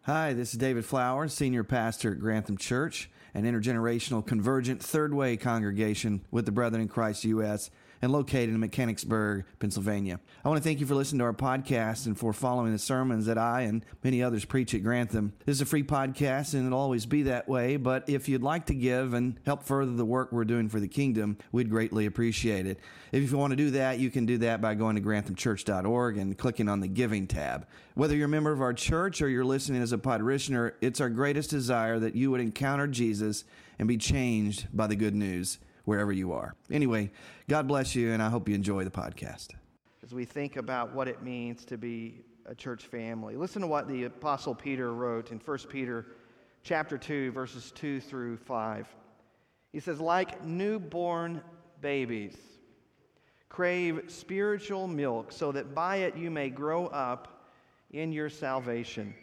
Hi, this is David Flowers, Senior Pastor at Grantham Church, an intergenerational convergent third way congregation with the Brethren in Christ U.S. and located in Mechanicsburg, Pennsylvania. I want to thank you for listening to our podcast and for following the sermons that I and many others preach at Grantham. This is a free podcast and it'll always be that way, but if you'd like to give and help further the work we're doing for the kingdom, we'd greatly appreciate it. If you want to do that, you can do that by going to granthamchurch.org and clicking on the Giving tab. Whether you're a member of our church or you're listening as a parishioner, it's our greatest desire that you would encounter Jesus and be changed by the good news wherever you are. Anyway, God bless you, and I hope you enjoy the podcast. As we think about what it means to be a church family, listen to what the Apostle Peter wrote in 1 Peter chapter 2, verses 2 through 5. He says, like newborn babies, crave spiritual milk so that by it you may grow up in your salvation,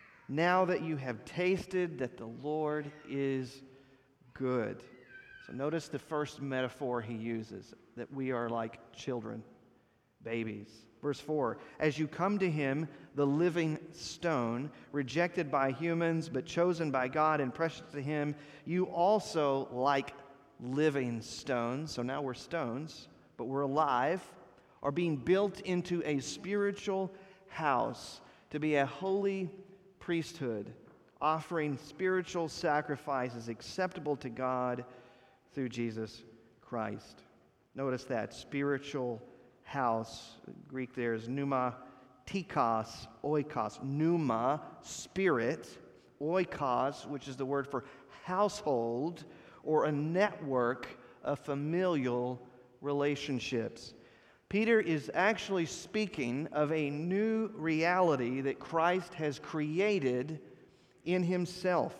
now that you have tasted that the Lord is good. So notice the first metaphor he uses, that we are like children, babies. Verse 4, as you come to him, the living stone, rejected by humans but chosen by God and precious to him, you also, like living stones, so now we're stones, but we're alive, are being built into a spiritual house to be a holy priesthood, offering spiritual sacrifices acceptable to God through Jesus Christ. Notice that, spiritual house. Greek there is pneuma, tikos, oikos. Pneuma, spirit. Oikos, which is the word for household or a network of familial relationships. Peter is actually speaking of a new reality that Christ has created in himself.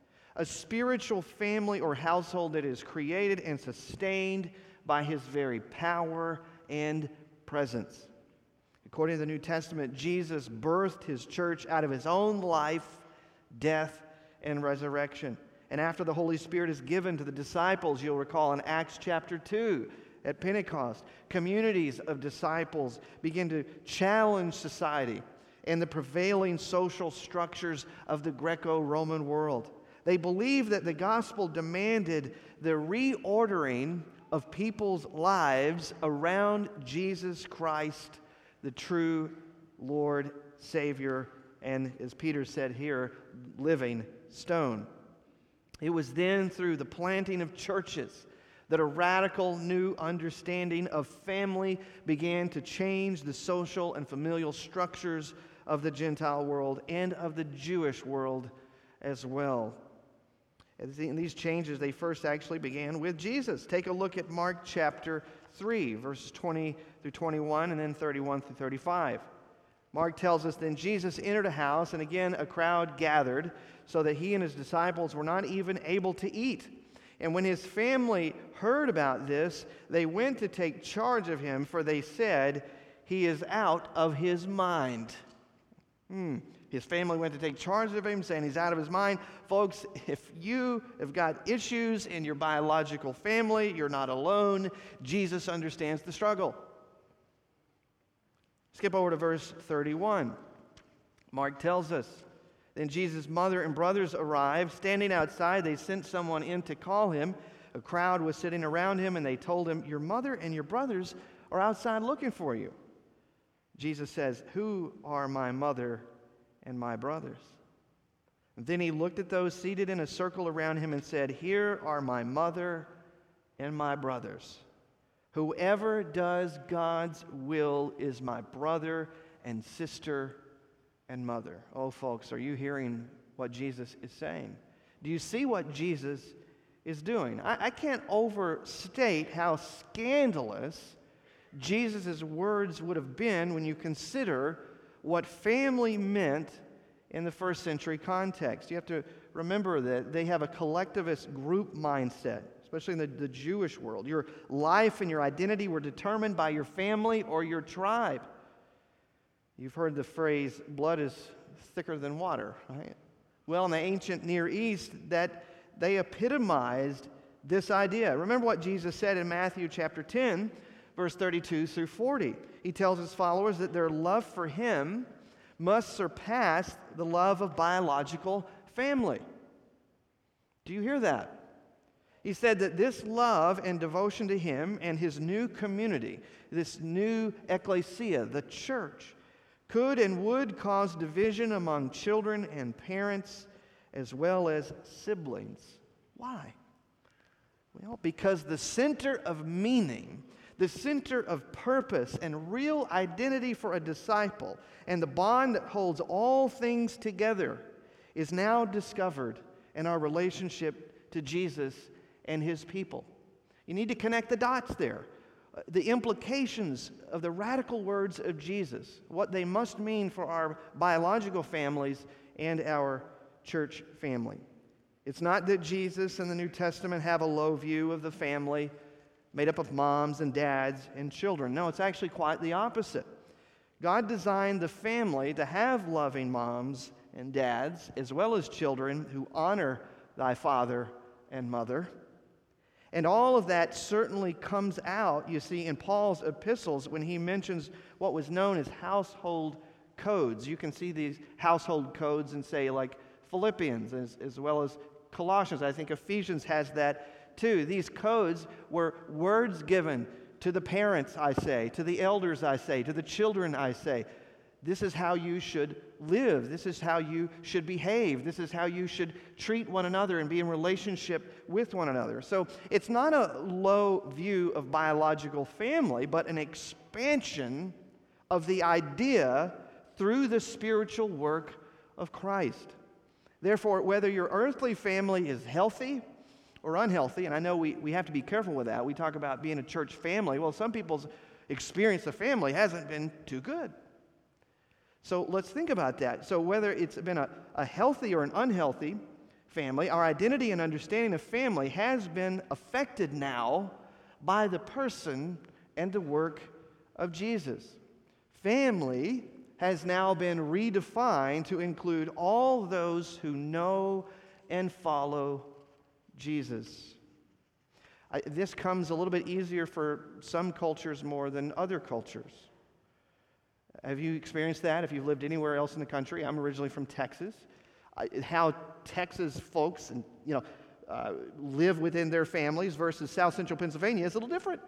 A spiritual family or household that is created and sustained by his very power and presence. According to the New Testament, Jesus birthed his church out of his own life, death, and resurrection. And after the Holy Spirit is given to the disciples, you'll recall in Acts chapter 2, at Pentecost, communities of disciples begin to challenge society and the prevailing social structures of the Greco-Roman world. They believed that the gospel demanded the reordering of people's lives around Jesus Christ, the true Lord, Savior, and as Peter said here, living stone. It was then through the planting of churches that a radical new understanding of family began to change the social and familial structures of the Gentile world and of the Jewish world as well. And these changes, they first actually began with Jesus. Take a look at Mark chapter 3, verses 20 through 21, and then 31 through 35. Mark tells us, then Jesus entered a house, and again a crowd gathered, so that he and his disciples were not even able to eat. And when his family heard about this, they went to take charge of him, for they said, he is out of his mind. His family went to take charge of him, saying he's out of his mind. Folks, if you have got issues in your biological family, you're not alone. Jesus understands the struggle. Skip over to verse 31. Mark tells us, then Jesus' mother and brothers arrived. Standing outside, they sent someone in to call him. A crowd was sitting around him, and they told him, your mother and your brothers are outside looking for you. Jesus says, who are my mother and my brothers? And then he looked at those seated in a circle around him and said, here are my mother and my brothers. Whoever does God's will is my brother and sister and mother. Oh, folks, are you hearing what Jesus is saying? Do you see what Jesus is doing? I can't overstate how scandalous Jesus' words would have been when you consider what family meant in the first century context. You have to remember that they have a collectivist group mindset, especially in the Jewish world. Your life and your identity were determined by your family or your tribe. You've heard the phrase, blood is thicker than water, right? Well, in the ancient Near East, that they epitomized this idea. Remember what Jesus said in Matthew chapter 10, verse 32 through 40. He tells his followers that their love for him must surpass the love of biological family. Do you hear that? He said that this love and devotion to Him and His new community, this new ecclesia, the church, could and would cause division among children and parents as well as siblings. Why? Well, because the center of meaning, the center of purpose and real identity for a disciple, and the bond that holds all things together is now discovered in our relationship to Jesus and His people. You need to connect the dots there. The implications of the radical words of Jesus, what they must mean for our biological families and our church family. It's not that Jesus and the New Testament have a low view of the family made up of moms and dads and children. No, it's actually quite the opposite. God designed the family to have loving moms and dads, as well as children who honor thy father and mother. And all of that certainly comes out, you see, in Paul's epistles when he mentions what was known as household codes. You can see these household codes in, say, like Philippians, as well as Colossians. I think Ephesians has that too. These codes were words given to the parents, I say, to the elders, I say, to the children, I say. This is how you should live. This is how you should behave. This is how you should treat one another and be in relationship with one another. So it's not a low view of biological family, but an expansion of the idea through the spiritual work of Christ. Therefore, whether your earthly family is healthy or unhealthy, and I know we have to be careful with that. We talk about being a church family. Well, some people's experience of family hasn't been too good. So let's think about that. So whether it's been a healthy or an unhealthy family, our identity and understanding of family has been affected now by the person and the work of Jesus. Family has now been redefined to include all those who know and follow Jesus. This comes a little bit easier for some cultures more than other cultures. Have you experienced that if you've lived anywhere else in the country? I'm originally from Texas. How Texas folks live within their families versus South Central Pennsylvania is a little different.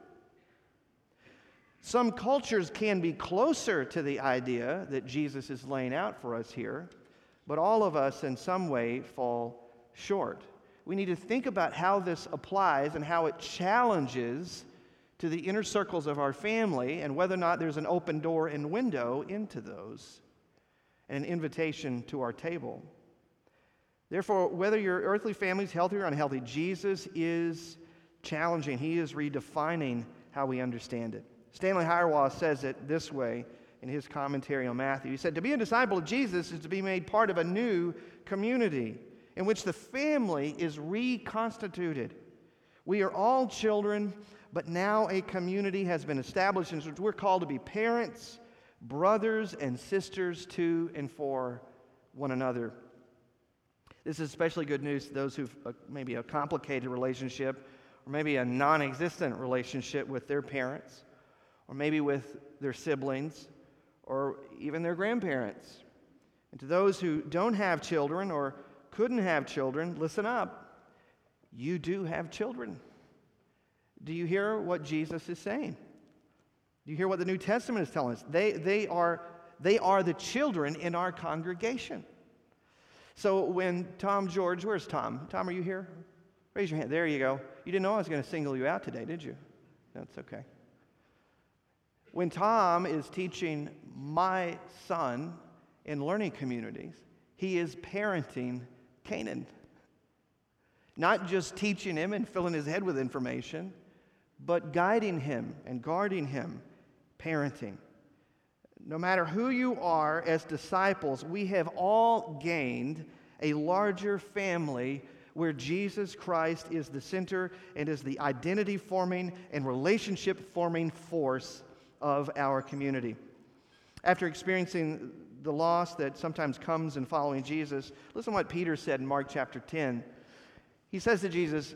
Some cultures can be closer to the idea that Jesus is laying out for us here, but all of us in some way fall short. We need to think about how this applies and how it challenges to the inner circles of our family and whether or not there's an open door and window into those and an invitation to our table. Therefore, whether your earthly family is healthy or unhealthy, Jesus is challenging. He is redefining how we understand it. Stanley Hauerwas says it this way in his commentary on Matthew. He said, to be a disciple of Jesus is to be made part of a new community in which the family is reconstituted. We are all children, but now a community has been established in which we're called to be parents, brothers, and sisters to and for one another. This is especially good news to those who've maybe a complicated relationship or maybe a non-existent relationship with their parents or maybe with their siblings or even their grandparents. And to those who don't have children or couldn't have children, listen up. You do have children. Do you hear what Jesus is saying? Do you hear what the New Testament is telling us? They are the children in our congregation. So when Tom George, where's Tom? Tom, are you here? Raise your hand. There you go. You didn't know I was going to single you out today, did you? That's okay. When Tom is teaching my son in learning communities, he is parenting Canaan. Not just teaching him and filling his head with information, but guiding him and guarding him, parenting. No matter who you are as disciples, we have all gained a larger family where Jesus Christ is the center and is the identity-forming and relationship-forming force of our community. After experiencing the loss that sometimes comes in following Jesus, listen to what Peter said in Mark chapter 10. He says to Jesus,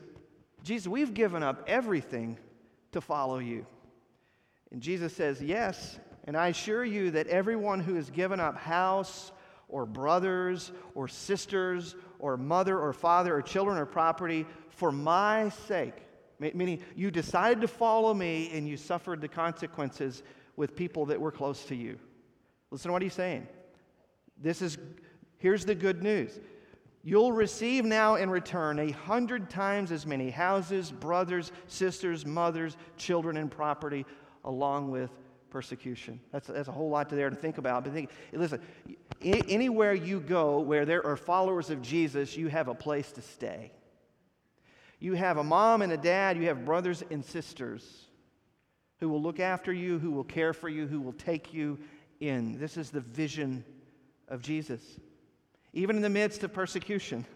we've given up everything to follow you. And Jesus says, yes, And I assure you that everyone who has given up house or brothers or sisters or mother or father or children or property for my sake, meaning you decided to follow me and you suffered the consequences with people that were close to you. Listen to what he's saying. Here's the good news. You'll receive now in return 100 times as many houses, brothers, sisters, mothers, children, and property, along with persecution. That's a whole lot there to think about. But listen, anywhere you go where there are followers of Jesus, you have a place to stay. You have a mom and a dad, you have brothers and sisters who will look after you, who will care for you, who will take you in. This is the vision of Jesus. Even in the midst of persecution,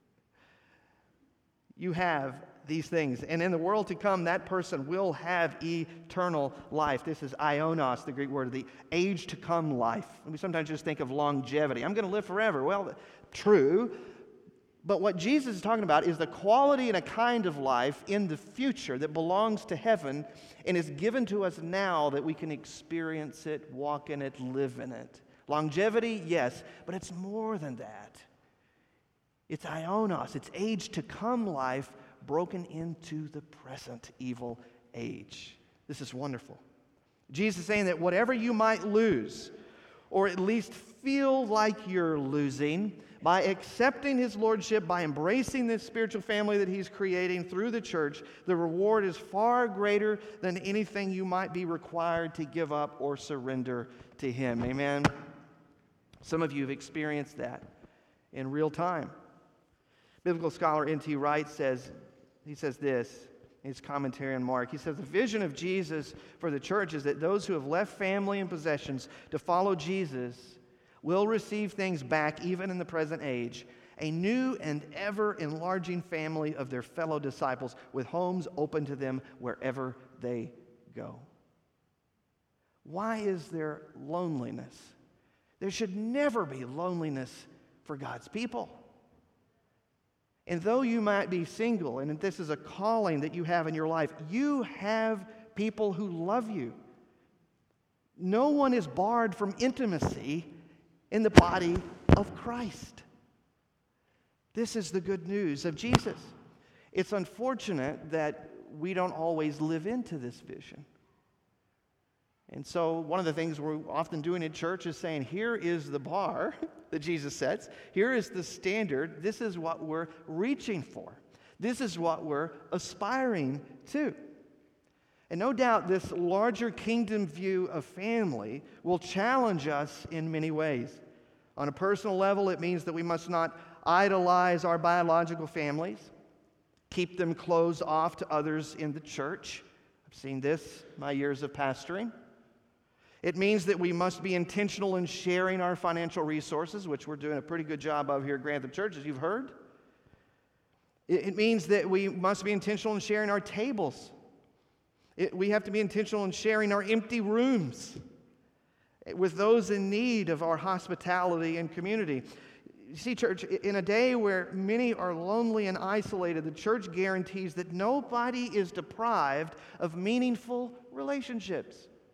you have these things. And in the world to come, that person will have eternal life. This is ionos, the Greek word, the age to come life. We sometimes just think of longevity. I'm going to live forever. Well, true. But what Jesus is talking about is the quality and a kind of life in the future that belongs to heaven and is given to us now that we can experience it, walk in it, live in it. Longevity, yes, but it's more than that. It's ionos, it's age to come life broken into the present evil age. This is wonderful. Jesus is saying that whatever you might lose, or at least feel like you're losing, by accepting his lordship, by embracing this spiritual family that he's creating through the church, the reward is far greater than anything you might be required to give up or surrender to him. Amen? Some of you have experienced that in real time. Biblical scholar N.T. Wright says this in his commentary on Mark. He says, the vision of Jesus for the church is that those who have left family and possessions to follow Jesus will receive things back even in the present age, a new and ever-enlarging family of their fellow disciples with homes open to them wherever they go. Why is there loneliness? There should never be loneliness for God's people. And though you might be single, and this is a calling that you have in your life, you have people who love you. No one is barred from intimacy in the body of Christ. This is the good news of Jesus. It's unfortunate that we don't always live into this vision. And so one of the things we're often doing in church is saying, here is the bar that Jesus sets. Here is the standard. This is what we're reaching for. This is what we're aspiring to. And no doubt this larger kingdom view of family will challenge us in many ways. On a personal level, it means that we must not idolize our biological families, keep them closed off to others in the church. I've seen this in my years of pastoring. It means that we must be intentional in sharing our financial resources, which we're doing a pretty good job of here at Grantham Church, as you've heard. It means that we must be intentional in sharing our tables. We have to be intentional in sharing our empty rooms with those in need of our hospitality and community. You see, church, in a day where many are lonely and isolated, the church guarantees that nobody is deprived of meaningful relationships.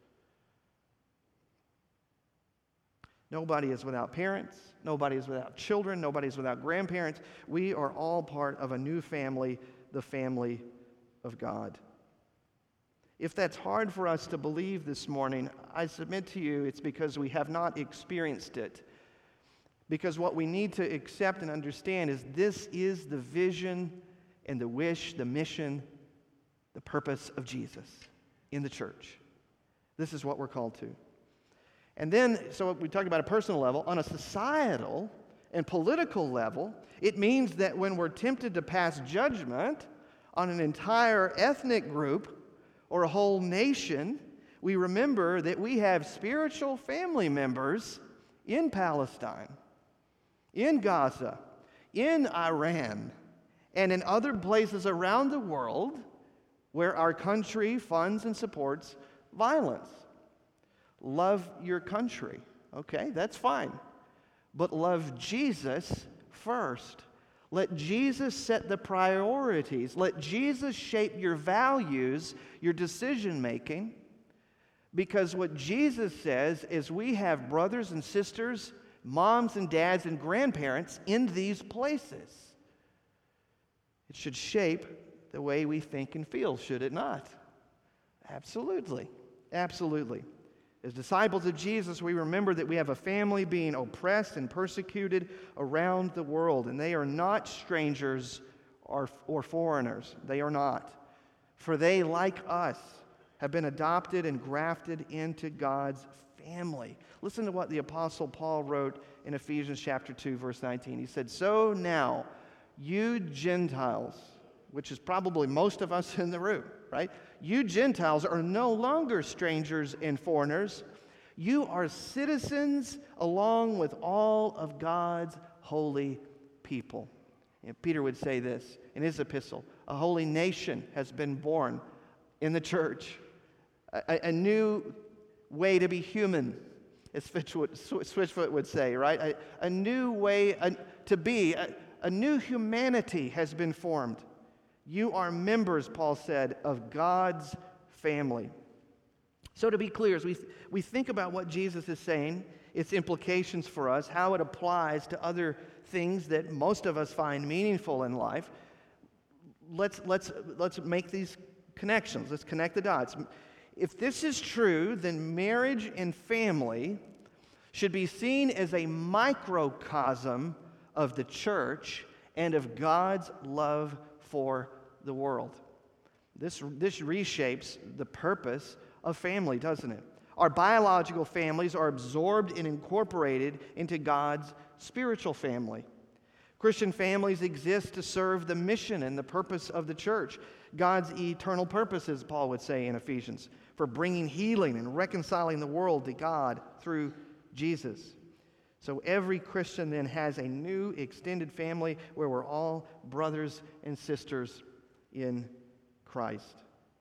Nobody is without parents. Nobody is without children. Nobody is without grandparents. We are all part of a new family, the family of God. If that's hard for us to believe this morning, I submit to you it's because we have not experienced it. Because what we need to accept and understand is this is the vision and the wish, the mission, the purpose of Jesus in the church. This is what we're called to. And then, so we talked about a personal level. On a societal and political level, it means that when we're tempted to pass judgment on an entire ethnic group or a whole nation, we remember that we have spiritual family members in Palestine, in Gaza, in Iran, and in other places around the world where our country funds and supports violence. Love your country. Okay, that's fine. But love Jesus first. Let Jesus set the priorities. Let Jesus shape your values, your decision making, Because what Jesus says is we have brothers and sisters, moms and dads and grandparents in these places. It should shape the way we think and feel, should it not? Absolutely. Absolutely. As disciples of Jesus, we remember that we have a family being oppressed and persecuted around the world, and they are not strangers or foreigners. They are not. For they, like us, have been adopted and grafted into God's family. Listen to what the Apostle Paul wrote in Ephesians chapter 2, verse 19. He said, "So now, you Gentiles," which is probably most of us in the room, right? "You Gentiles are no longer strangers and foreigners. You are citizens along with all of God's holy people." And Peter would say this in his epistle: a holy nation has been born in the church. A new way to be human, as Switchfoot would say, right? A new way to be, a new humanity has been formed. You are members, Paul said, of God's family. So to be clear, as we think about what Jesus is saying, its implications for us, how it applies to other things that most of us find meaningful in life, let's make these connections. Let's connect the dots. If this is true, then marriage and family should be seen as a microcosm of the church and of God's love for the world. This reshapes the purpose of family, doesn't it? Our biological families are absorbed and incorporated into God's spiritual family. Christian families exist to serve the mission and the purpose of the church, God's eternal purposes, Paul would say in Ephesians, for bringing healing and reconciling the world to God through Jesus. So every Christian then has a new extended family where we're all brothers and sisters in Christ.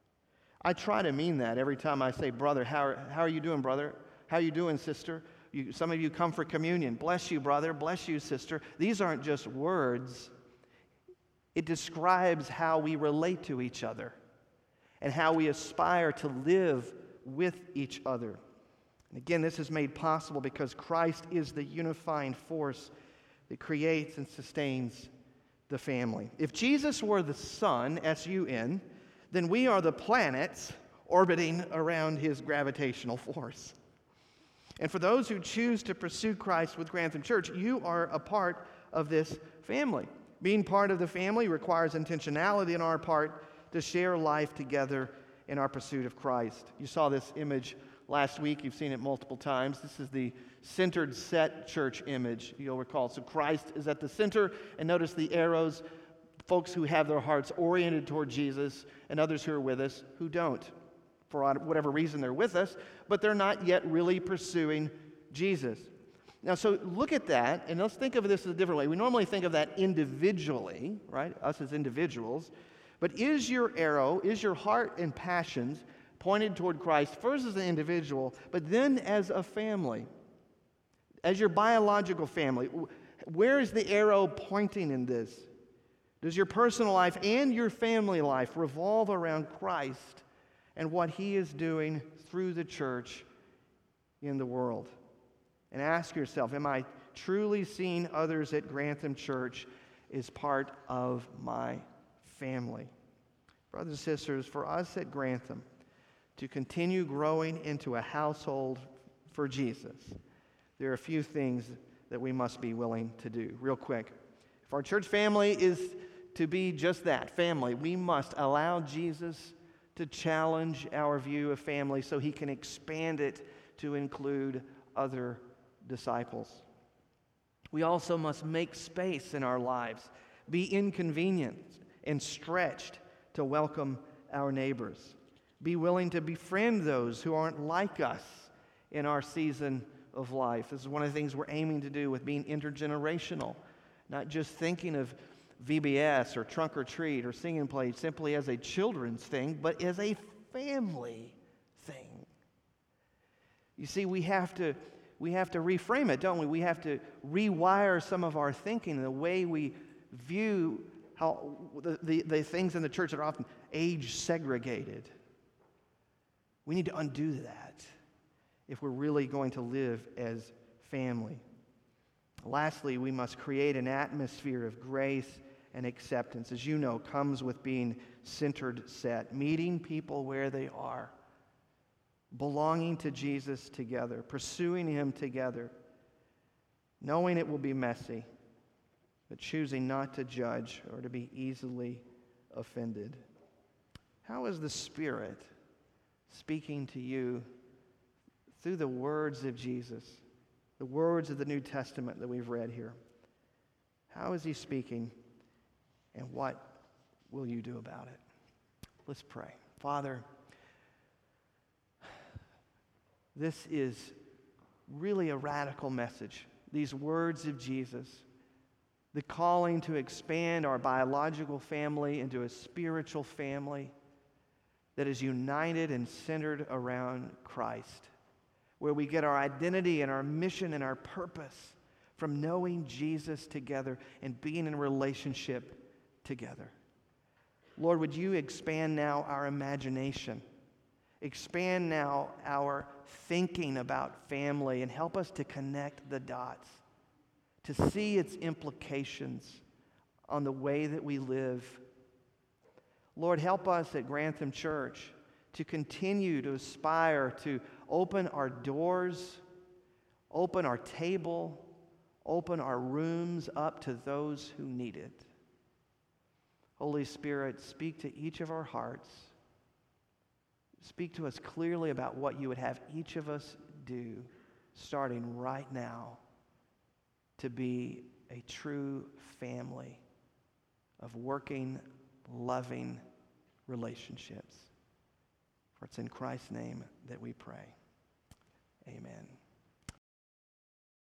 I try to mean that every time I say, brother. How are you doing, brother? How are you doing, sister? Some of you come for communion. Bless you, brother. Bless you, sister. These aren't just words. It describes how we relate to each other and how we aspire to live with each other. And again, this is made possible because Christ is the unifying force that creates and sustains the family. If Jesus were the sun, S-U-N, then we are the planets orbiting around his gravitational force. And for those who choose to pursue Christ with Grantham Church, you are a part of this family. Being part of the family requires intentionality on our part to share life together in our pursuit of Christ. You saw this image last week. You've seen it multiple times. This is the centered set church image, you'll recall. So Christ is at the center, and notice the arrows, folks who have their hearts oriented toward Jesus, and others who are with us who don't, for whatever reason they're with us, but they're not yet really pursuing Jesus. Now, so look at that, and let's think of this a different way. We normally think of that individually, right? Us as individuals. But is your arrow, is your heart and passions pointed toward Christ, first as an individual, but then as a family? As your biological family, where is the arrow pointing in this? Does your personal life and your family life revolve around Christ and what he is doing through the church in the world? And ask yourself, am I truly seeing others at Grantham Church as part of my family? Brothers and sisters, for us at Grantham to continue growing into a household for Jesus, there are a few things that we must be willing to do. Real quick. If our church family is to be just that, family, we must allow Jesus to challenge our view of family so he can expand it to include other disciples. We also must make space in our lives, be inconvenienced and stretched to welcome our neighbors. Be willing to befriend those who aren't like us in our season of life. This is one of the things we're aiming to do with being intergenerational, not just thinking of VBS or Trunk or Treat or Sing and Play simply as a children's thing, but as a family thing. You see, we have to reframe it, don't we? We have to rewire some of our thinking, the way we view how the things in the church that are often age segregated. We need to undo that if we're really going to live as family. Lastly, we must create an atmosphere of grace and acceptance. As you know, comes with being centered set, meeting people where they are, belonging to Jesus together, pursuing Him together, knowing it will be messy, but choosing not to judge or to be easily offended. How is the Spirit speaking to you through the words of Jesus, the words of the New Testament that we've read here? How is He speaking, and what will you do about it? Let's pray. Father, this is really a radical message. These words of Jesus, the calling to expand our biological family into a spiritual family that is united and centered around Christ, where we get our identity and our mission and our purpose from knowing Jesus together and being in a relationship together. Lord, would you expand now our imagination, expand now our thinking about family, and help us to connect the dots, to see its implications on the way that we live. Lord, help us at Grantham Church to continue to aspire to open our doors, open our table, open our rooms up to those who need it. Holy Spirit, speak to each of our hearts. Speak to us clearly about what you would have each of us do, starting right now, to be a true family of working, loving relationships. For it's in Christ's name that we pray. Amen.